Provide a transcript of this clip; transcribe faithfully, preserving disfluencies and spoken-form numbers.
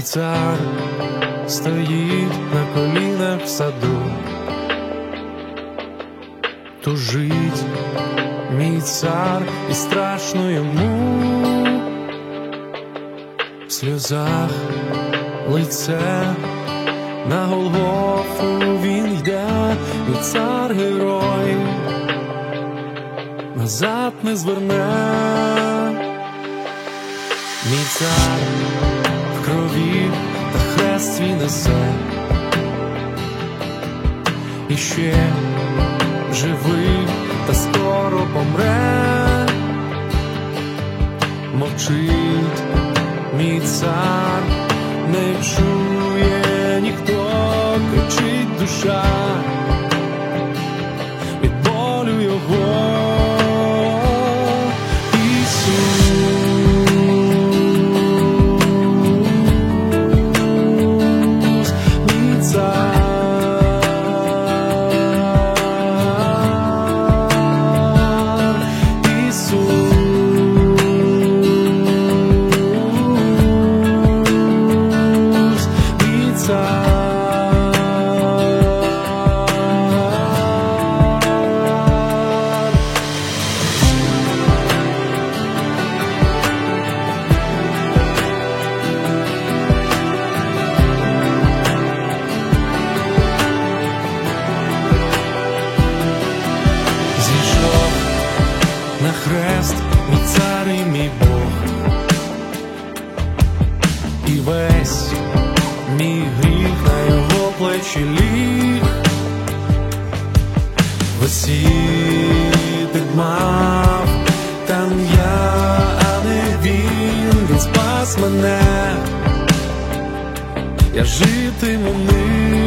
Мій цар стоїть на колінах в саду, тужить мій цар, і страшно йому. В сльозах лице на Голгофу він йде, мій цар герой назад не зверне. Мій цар в крові та хрест свій несе, і ще живий та скоро помре. Мовчить мій цар, не чує ніхто, кричить душа від болю його. На хрест мій цар і мій Бог, і весь мій гріх на його плечі ліг. Висіти мав там я, а не він, він спас мене, я житиму ним.